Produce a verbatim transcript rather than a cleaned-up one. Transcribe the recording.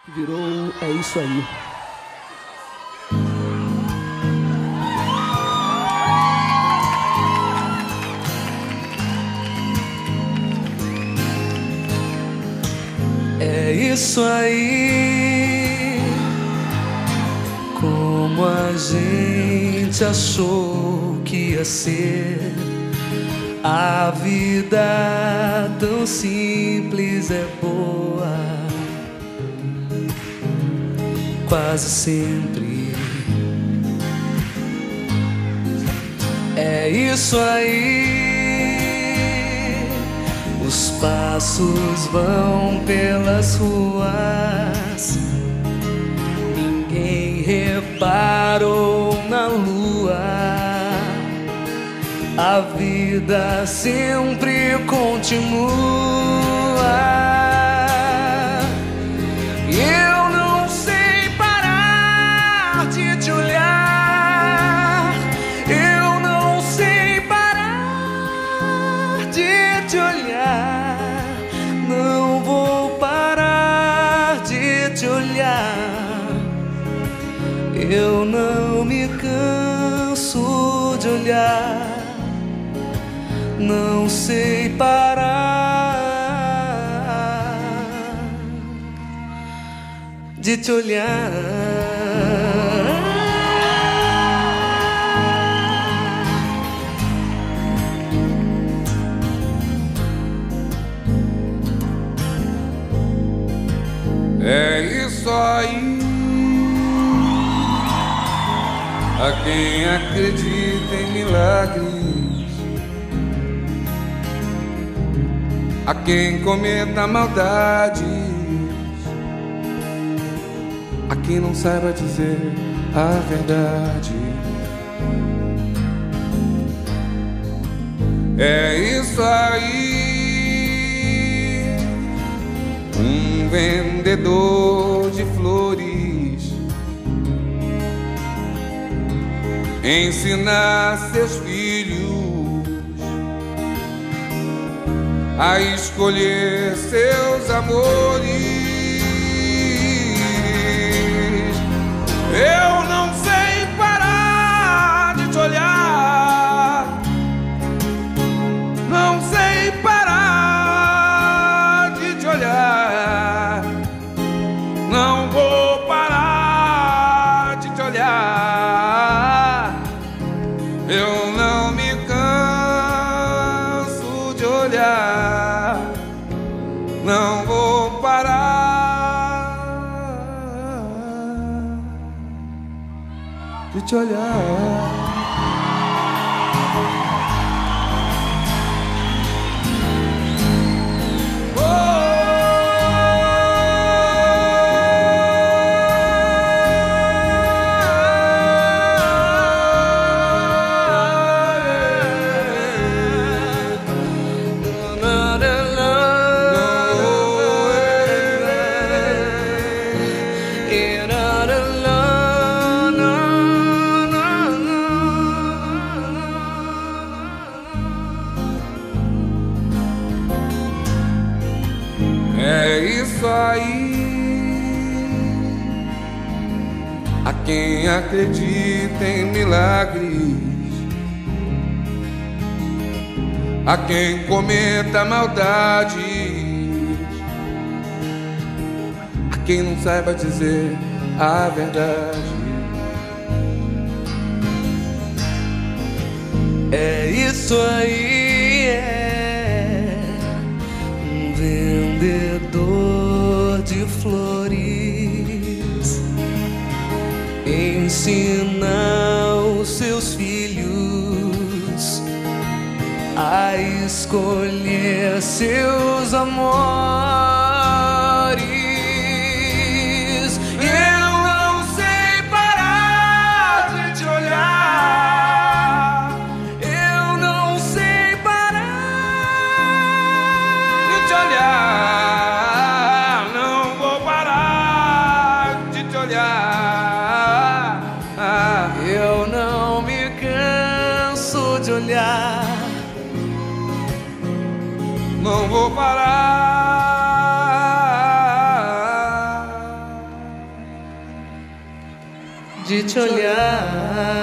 Virou É Isso Aí. É isso aí, como a gente achou que ia ser. A vida tão simples é boa, quase sempre. É isso aí, os passos vão pelas ruas, ninguém reparou na lua. A vida sempre continua. E eu não sei parar de te olhar. Eu não sei parar de te olhar. Não vou parar de te olhar. Eu não me canso de olhar. Não sei parar de te olhar. É isso aí, a quem acredita em milagres, a quem cometa maldades, a quem não saiba dizer a verdade. É isso aí, um vendedor de flores ensina seus filhos a escolher seus amores. Eu não sei parar de te olhar. Não sei parar de te olhar. Não vou parar de te olhar. Eu não me canso de olhar. Não vou parar de te olhar. É isso aí, a quem acredita em milagres, a quem cometa maldades, a quem não saiba dizer a verdade. É isso aí, é um vendedor de flores ensina os seus filhos a escolher seus amores. E eu não sei parar de te olhar. Eu não sei parar De te olhar, não vou parar de te olhar. Eu não me canso de olhar. Não vou parar de te olhar.